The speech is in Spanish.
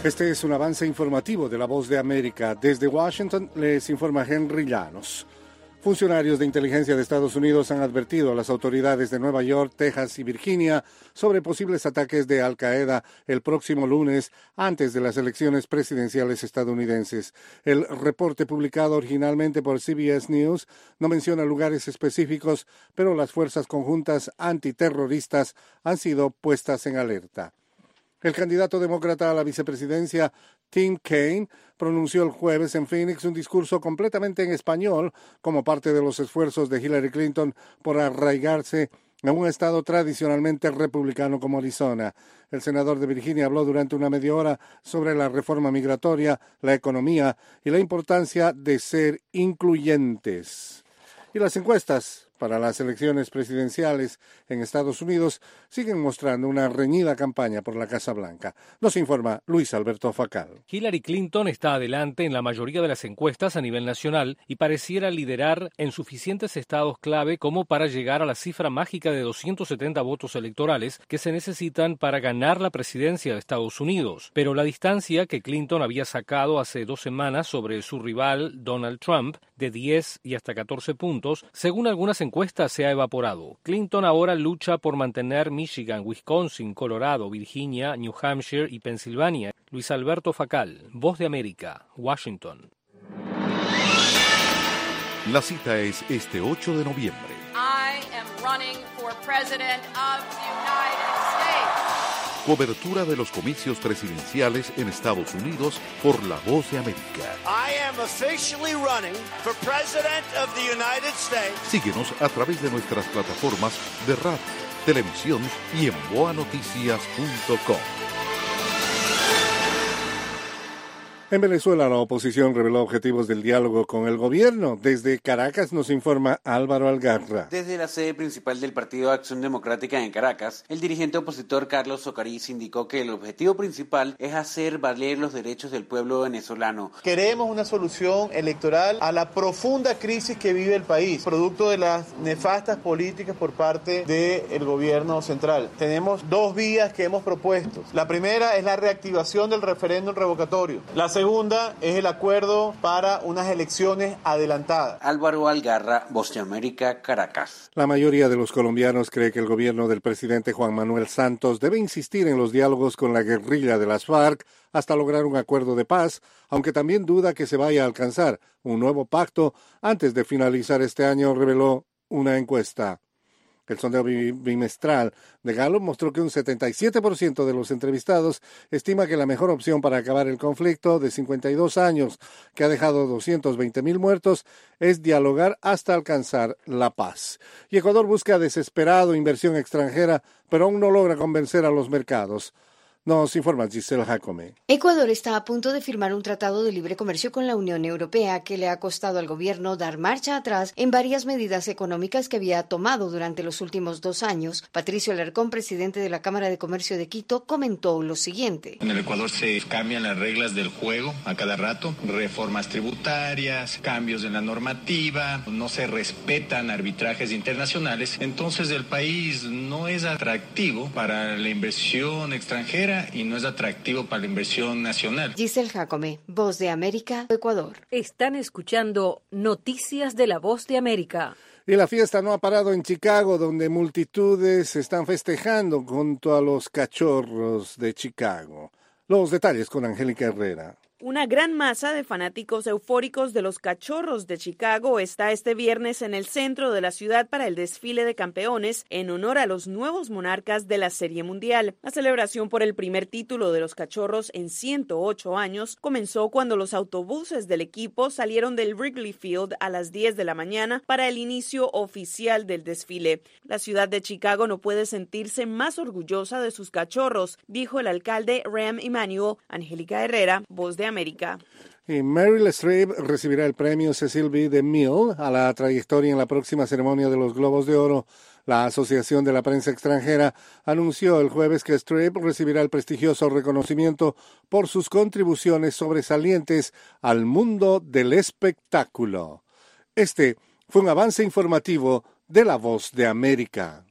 Este es un avance informativo de La Voz de América. Desde Washington les informa Henry Llanos. Funcionarios de inteligencia de Estados Unidos han advertido a las autoridades de Nueva York, Texas y Virginia sobre posibles ataques de Al-Qaeda el próximo lunes antes de las elecciones presidenciales estadounidenses. El reporte publicado originalmente por CBS News no menciona lugares específicos, pero las fuerzas conjuntas antiterroristas han sido puestas en alerta. El candidato demócrata a la vicepresidencia, Tim Kaine, pronunció el jueves en Phoenix un discurso completamente en español como parte de los esfuerzos de Hillary Clinton por arraigarse en un estado tradicionalmente republicano como Arizona. El senador de Virginia habló durante una media hora sobre la reforma migratoria, la economía y la importancia de ser incluyentes. Y las encuestas para las elecciones presidenciales en Estados Unidos siguen mostrando una reñida campaña por la Casa Blanca. Nos informa Luis Alberto Facal. Hillary Clinton está adelante en la mayoría de las encuestas a nivel nacional y pareciera liderar en suficientes estados clave como para llegar a la cifra mágica de 270 votos electorales que se necesitan para ganar la presidencia de Estados Unidos. Pero la distancia que Clinton había sacado hace 2 semanas sobre su rival Donald Trump, de 10 y hasta 14 puntos, según algunas encuesta se ha evaporado. Clinton ahora lucha por mantener Michigan, Wisconsin, Colorado, Virginia, New Hampshire y Pensilvania. Luis Alberto Facal, Voz de América, Washington. La cita es este 8 de noviembre. I am running for president of the United States. Cobertura de los comicios presidenciales en Estados Unidos por La Voz de América. I am officially running for president of the United States. Síguenos a través de nuestras plataformas de radio, televisión y en boanoticias.com. En Venezuela, la oposición reveló objetivos del diálogo con el gobierno. Desde Caracas nos informa Álvaro Algarra. Desde la sede principal del Partido Acción Democrática en Caracas, el dirigente opositor Carlos Socariz indicó que el objetivo principal es hacer valer los derechos del pueblo venezolano. Queremos una solución electoral a la profunda crisis que vive el país, producto de las nefastas políticas por parte del gobierno central. Tenemos 2 vías que hemos propuesto. La primera es la reactivación del referéndum revocatorio. La segunda es el acuerdo para unas elecciones adelantadas. Álvaro Algarra, Voz de América, Caracas. La mayoría de los colombianos cree que el gobierno del presidente Juan Manuel Santos debe insistir en los diálogos con la guerrilla de las FARC hasta lograr un acuerdo de paz, aunque también duda que se vaya a alcanzar un nuevo pacto antes de finalizar este año, reveló una encuesta. El sondeo bimestral de Gallup mostró que un 77% de los entrevistados estima que la mejor opción para acabar el conflicto de 52 años, que ha dejado 220,000 muertos, es dialogar hasta alcanzar la paz. Y Ecuador busca desesperado inversión extranjera, pero aún no logra convencer a los mercados. Nos informa Giselle Jacome. Ecuador está a punto de firmar un tratado de libre comercio con la Unión Europea que le ha costado al gobierno dar marcha atrás en varias medidas económicas que había tomado durante los últimos 2 años. Patricio Alarcón, presidente de la Cámara de Comercio de Quito, comentó lo siguiente. En el Ecuador se cambian las reglas del juego a cada rato, reformas tributarias, cambios en la normativa, no se respetan arbitrajes internacionales, entonces el país no es atractivo para la inversión extranjera y no es atractivo para la inversión nacional. Giselle Jacome, Voz de América, Ecuador. Están escuchando Noticias de la Voz de América. Y la fiesta no ha parado en Chicago, donde multitudes están festejando junto a los cachorros de Chicago. Los detalles con Angélica Herrera. Una gran masa de fanáticos eufóricos de los Cachorros de Chicago está este viernes en el centro de la ciudad para el desfile de campeones en honor a los nuevos monarcas de la Serie Mundial. La celebración por el primer título de los Cachorros en 108 años comenzó cuando los autobuses del equipo salieron del Wrigley Field a las 10 de la mañana para el inicio oficial del desfile. La ciudad de Chicago no puede sentirse más orgullosa de sus Cachorros, dijo el alcalde Rahm Emanuel. Angélica Herrera, Voz de América. Y Meryl Streep recibirá el premio Cecil B. DeMille a la trayectoria en la próxima ceremonia de los Globos de Oro. La Asociación de la Prensa Extranjera anunció el jueves que Streep recibirá el prestigioso reconocimiento por sus contribuciones sobresalientes al mundo del espectáculo. Este fue un avance informativo de La Voz de América.